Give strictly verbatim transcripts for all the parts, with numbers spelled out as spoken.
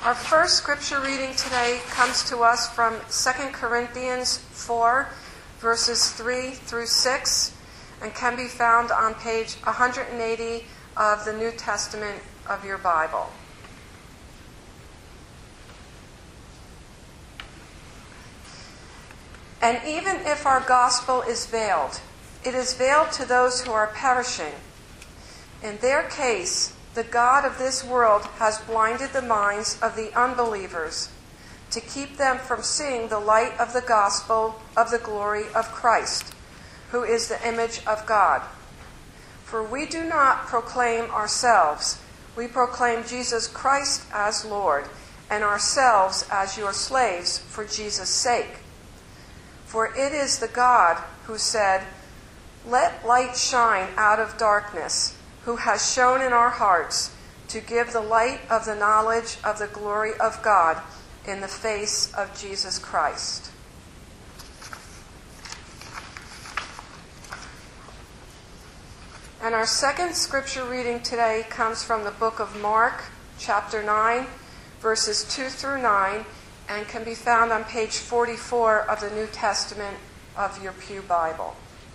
Our first scripture reading today comes to us from Second Corinthians four, verses three through six, and can be found on page one hundred eighty of the New Testament of your Bible. And even if our gospel is veiled, it is veiled to those who are perishing. In their case, the God of this world has blinded the minds of the unbelievers to keep them from seeing the light of the gospel of the glory of Christ, who is the image of God. For we do not proclaim ourselves, we proclaim Jesus Christ as Lord, and ourselves as your slaves for Jesus' sake. For it is the God who said, "Let light shine out of darkness," who has shown in our hearts to give the light of the knowledge of the glory of God in the face of Jesus Christ. And our second scripture reading today comes from the book of Mark, chapter nine, verses two through nine, and can be found on page forty-four of the New Testament of your Pew Bible.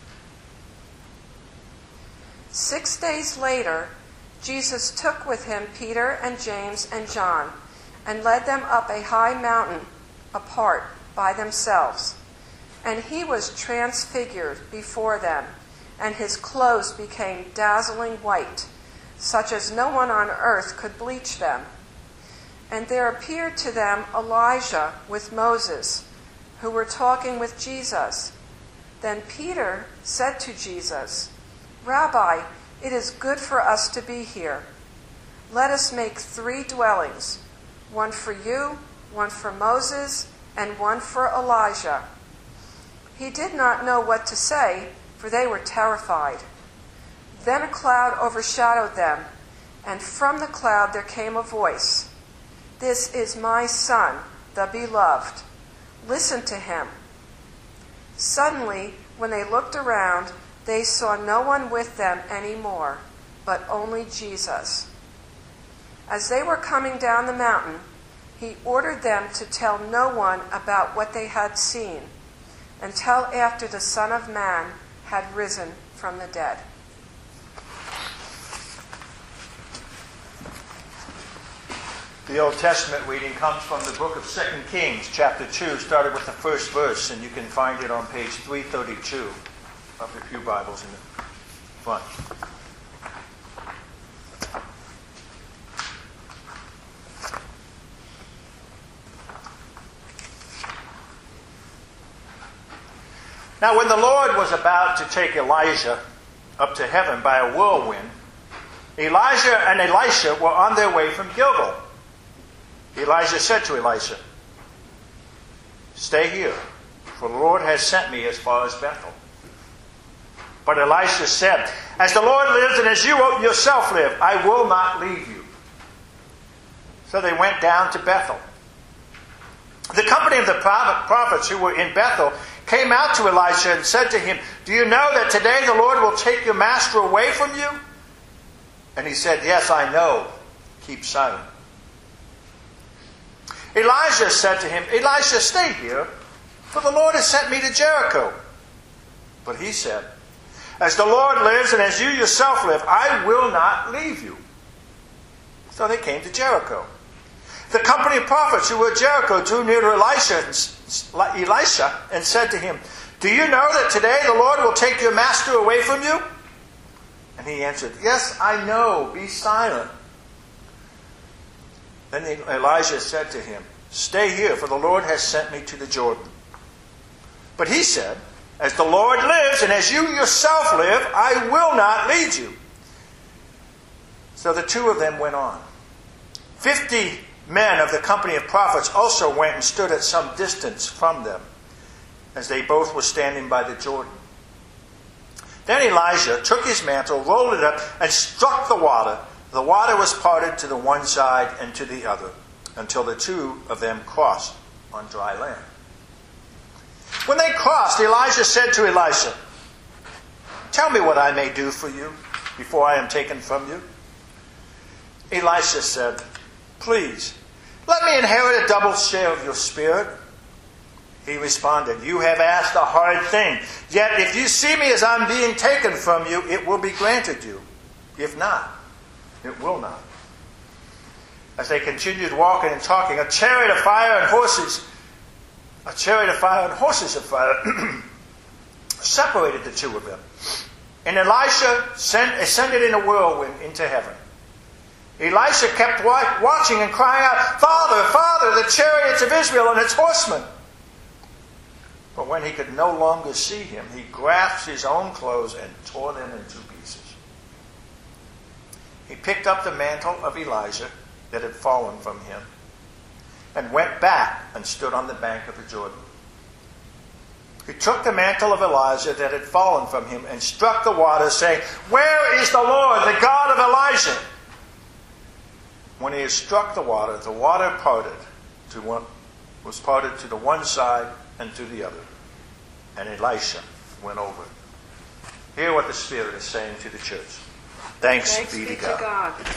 Six days later, Jesus took with him Peter and James and John and led them up a high mountain apart by themselves. And he was transfigured before them, and his clothes became dazzling white, such as no one on earth could bleach them. And there appeared to them Elijah with Moses, who were talking with Jesus. Then Peter said to Jesus, "Rabbi, it is good for us to be here. Let us make three dwellings, one for you, one for Moses, and one for Elijah." He did not know what to say, for they were terrified. Then a cloud overshadowed them, and from the cloud there came a voice, "This is my Son, the beloved. Listen to him." Suddenly, when they looked around, they saw no one with them anymore, but only Jesus. As they were coming down the mountain, he ordered them to tell no one about what they had seen, until after the Son of Man had risen from the dead. The Old Testament reading comes from the book of Second Kings, chapter two, started with the first verse, and you can find it on page three thirty-two of the Pew Bibles in the front. Now, when the Lord was about to take Elijah up to heaven by a whirlwind, Elijah and Elisha were on their way from Gilgal. Elijah said to Elisha, "Stay here, for the Lord has sent me as far as Bethel." But Elisha said, "As the Lord lives and as you yourself live, I will not leave you." So they went down to Bethel. The company of the prophets who were in Bethel came out to Elisha and said to him, "Do you know that today the Lord will take your master away from you?" And he said, "Yes, I know. Keep silent." Elijah said to him, "Elisha, stay here, for the Lord has sent me to Jericho." But he said, "As the Lord lives and as you yourself live, I will not leave you." So they came to Jericho. The company of prophets who were at Jericho drew near to Elisha, Elisha and said to him, "Do you know that today the Lord will take your master away from you?" And he answered, "Yes, I know. Be silent." Then Elijah said to him, "Stay here, for the Lord has sent me to the Jordan." But he said, "As the Lord lives and as you yourself live, I will not lead you." So the two of them went on. Fifty men of the company of prophets also went and stood at some distance from them, as they both were standing by the Jordan. Then Elijah took his mantle, rolled it up, and struck the water. The water was parted to the one side and to the other, until the two of them crossed on dry land. When they crossed, Elijah said to Elisha, "Tell me what I may do for you before I am taken from you." Elisha said, "Please, Let me inherit a double share of your spirit. He responded, you have asked a hard thing. Yet if you see me as I'm being taken from you, it will be granted you. If not, it will not. As they continued walking and talking, a chariot of fire and horses, a chariot of fire and horses of fire separated the two of them. And Elisha sent, ascended in a whirlwind into heaven. Elisha kept watching and crying out, Father, Father, the chariots of Israel and its horsemen. But when he could no longer see him, he grasped his own clothes and tore them in two pieces. He picked up the mantle of Elijah that had fallen from him and went back and stood on the bank of the Jordan. He took the mantle of Elijah that had fallen from him and struck the water, saying, Where is the Lord, the God of Elijah? When he had struck the water, the water parted to one, was parted to the one side and to the other. And Elisha went over. Hear what the Spirit is saying to the church. Thanks, Thanks be to be God. to God.